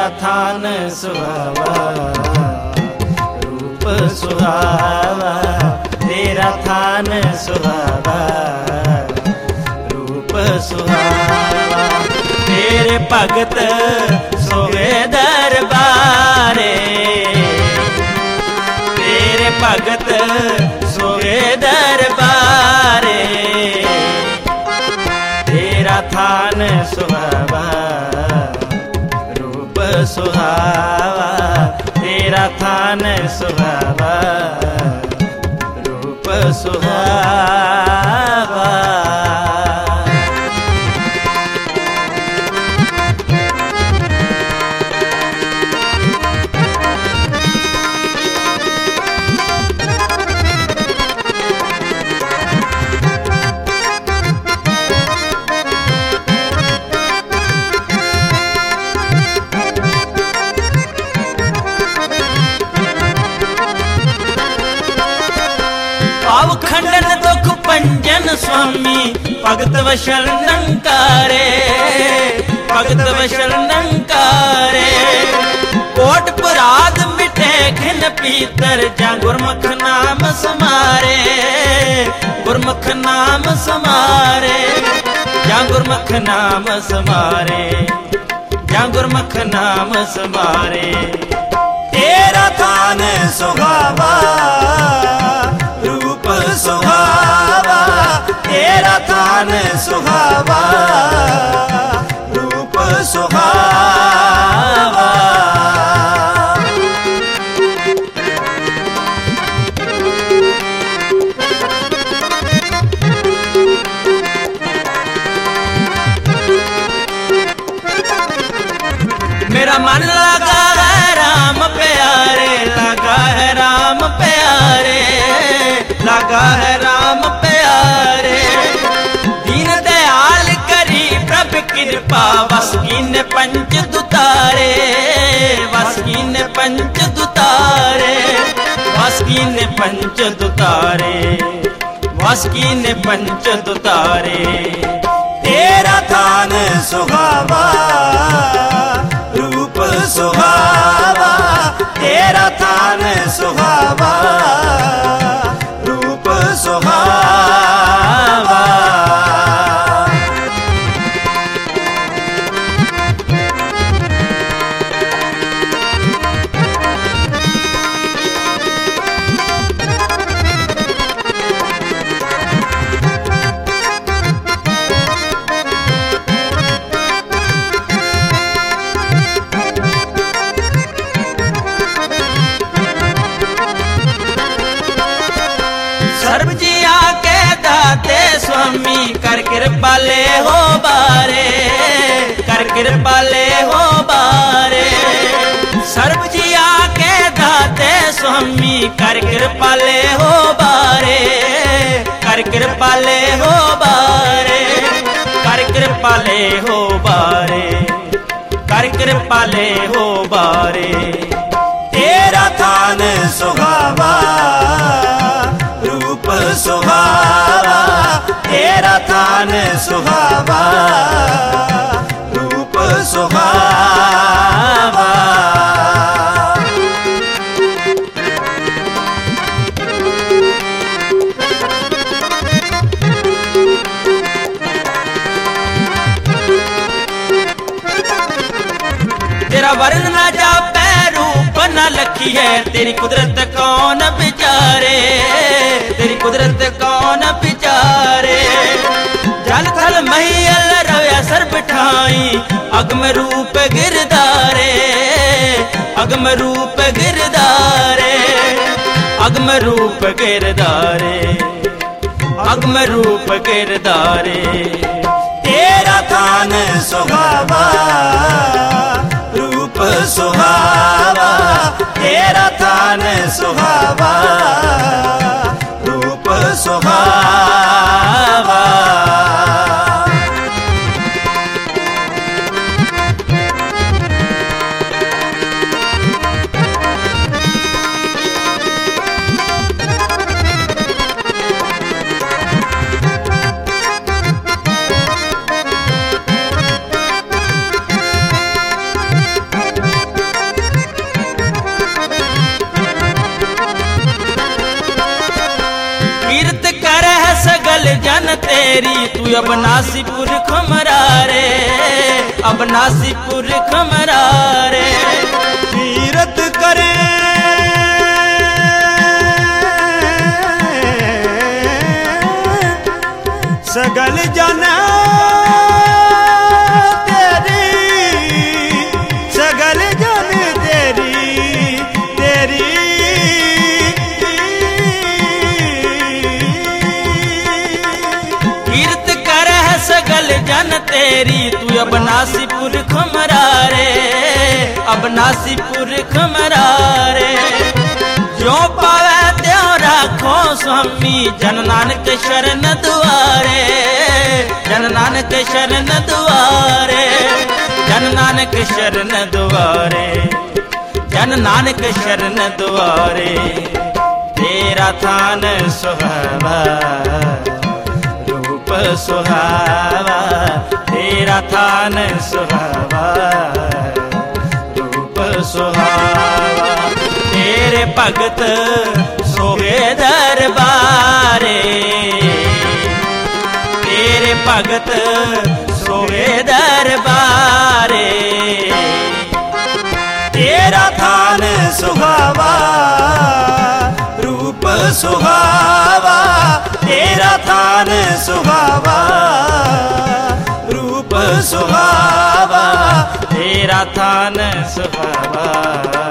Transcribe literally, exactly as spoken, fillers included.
तेरा थान सुहावा, रूप सुहावा, तेरा थान सुहावा, रूप सुहावा। तेरे भगत सोवे दरबारे, तेरे भगत सोवे दरबारे, तेरा थान सुहावा, रूप सुहावा, तेरा थान सुहावा, रूप सुहावा। खंडन दुख पंजन स्वामी भगत वशल नंकारे, भगत वशल नंकारे। कोट पुराद मिटे खिन पीतर, जा गुरमुख नाम समारे, गुरमुख नाम समारे, जा गुरमुख नाम समारे, जा गुरमुख नाम समारे। तेरा थान सुहावा, रूप सुहावा, तेरा थान सुहावा, रूप सुहावा। मेरा मन लगा है राम प्यारे, लगा है राम प्यारे, लगा है राम प्यारे। दीन दयाल करी प्रभ कृपा, बस कीन पंच दुतारे, बस कीन पंच दुतारे, बस कीन पंच दुतारे, बस कीन पंच दुतारे। तेरा थान सुहावा, रूप सुहावा, तेरा थान सुहावा, रूप सुहावा। सर्व जिया के दाते स्वामी कर कृपाले हो बारे, कर कृपाले हो बारे। सर्व जिया के दाते स्वामी कर कृपाले हो बारे, कर कृपाले हो बारे, कर कृपाले हो बारे, कर कृपाले हो बारे। तेरा थान सुहावा, रूप सुहावा, तेरा थान सुहावा, रूप सुहावा। तेरा वर्ण ना जापे रूप न लखी है, तेरी कुदरत कौन बिचारे, तेरी कुदरत कौन बिचारे। जल थल महियल रव्या सर बिठाई, अगम रूप गिरधारे, अगम रूप गिरधारे, अगम रूप गिरधारे, अगम रूप गिरधारे। तेरा थान सुहावा, रूप सुहावा, तेरा थान सुहावा, रूप सुहावा। तेरी, तू अबनासी पुरख हमारा रे, अबनासी पुरख हमारा रे। तीरथ करे सगल जना तेरी, सगल जन तेरी तेरी। कीर्त करे सगल जन तेरी, तू अबनासी पुरख हमारा रे, अबनासी पुरख हमारा रे। जो पावे त्यों राखो स्वामी, जन नानक शरण दुआरे, जन नानक शरण दुआरे, जन नानक शरण दुआरे, जन नानक शरण दुआरे। तेरा थान सुहावा रूप सुहावा, तेरा थान सुहावा रूप सुहावा। तेरे भगत सोहे दरबारे, तेरे भगत सोहे दरबारे। तेरा थान सुहावा रूप सुहावा, तेरा थान सुहावा रूप सुहावा, तेरा थान सुहावा।